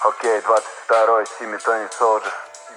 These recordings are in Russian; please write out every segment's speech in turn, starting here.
Окей, 22-й, Сими Тони Солджер.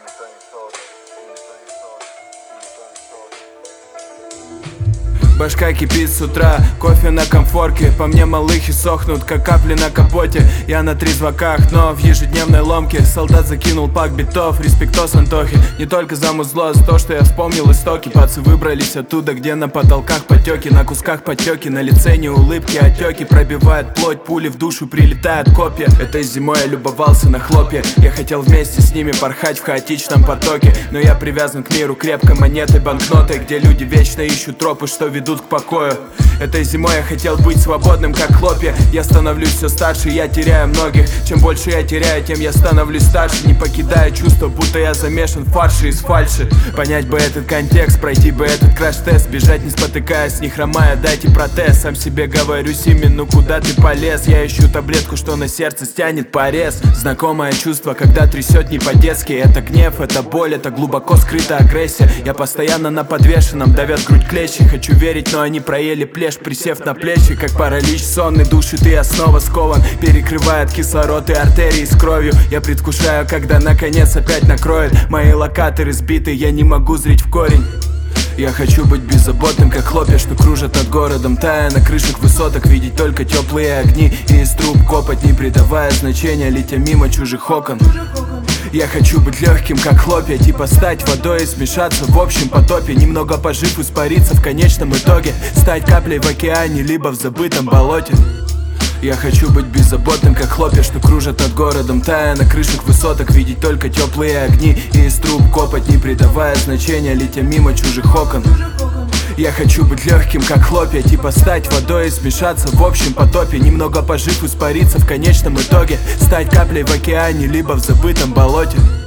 Башка кипит с утра, кофе на комфорке. По мне малыхи сохнут, как капли на капоте. Я на трезваках, но в ежедневной ломке. Солдат закинул пак битов, респектос Антохи. Не только за музло, за то, что я вспомнил истоки. Пацы выбрались оттуда, где на потолках потеки, на кусках потеки, на лице не улыбки, отеки. Пробивает плоть, пули в душу прилетают копья. Этой зимой я любовался на хлопья. Я хотел вместе с ними порхать в хаотичном потоке, но я привязан к миру крепкой монетой, банкнотой, где люди вечно ищут тропы, что ведут к покою. Этой зимой я хотел быть свободным, как хлопья. Я становлюсь все старше, я теряю многих. Чем больше я теряю, тем я становлюсь старше. Не покидая чувство, будто я замешан в фарше из фальши. Понять бы этот контекст, пройти бы этот краш-тест. Бежать не спотыкаясь, не хромая, дайте протез. Сам себе говорю: Сими, ну куда ты полез? Я ищу таблетку, что на сердце стянет порез. Знакомое чувство, когда трясет не по-детски. Это гнев, это боль, это глубоко скрытая агрессия. Я постоянно на подвешенном, давят грудь клещи. Хочу верить, но они проели плешь, присев на плечи. Как паралич сонный душит, и я снова скован. Перекрывает кислород и артерии с кровью. Я предвкушаю, когда наконец опять накроет. Мои локаторы сбиты, я не могу зрить в корень. Я хочу быть беззаботным, как хлопья, что кружат над городом. Тая на крышах высоток, видеть только теплые огни. И из труб копать, не придавая значения, летя мимо чужих окон. Я хочу быть легким, как хлопья, типа стать водой и смешаться в общем потопе. Немного пожив, испариться в конечном итоге, стать каплей в океане, либо в забытом болоте. Я хочу быть беззаботным, как хлопья, что кружат над городом. Тая на крышах высоток, видеть только теплые огни. И из труб копать, не придавая значения, летя мимо чужих окон. Я хочу быть легким, как хлопья, типа стать водой и смешаться в общем потопе. Немного пожив, испариться в конечном итоге, стать каплей в океане, либо в забытом болоте.